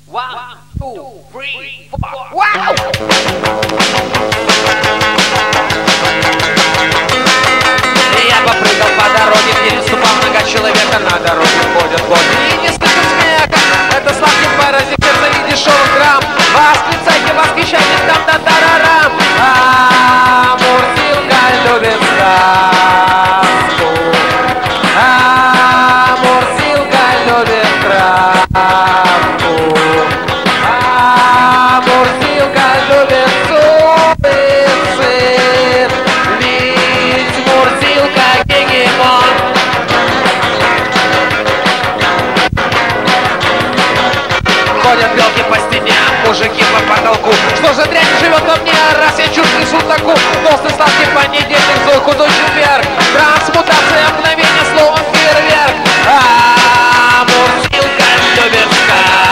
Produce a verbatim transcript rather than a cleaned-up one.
One, two, three, four. Wow! Я попрыгал по дороге, переступал много человека. На дороге ходят боты и не слышу смеха. Это сладкий паразит сердца и дешевых грамм. Восклицайте, восхищайтесь, там-там-тарарам. А Мурзилка любит сказку. А Мурзилка любит травку. А Мурзилка любит суицид. Ведь Мурзилка гегемон. Ходят белки по стене, мужики по потолку. Что за дрянь живет во мне, раз я чушь несу такую. Толстый сладкий понедельник, злой худой четверг. Трансмутация, мгновение, словом фейерверк. А Мурзилка любит сказку.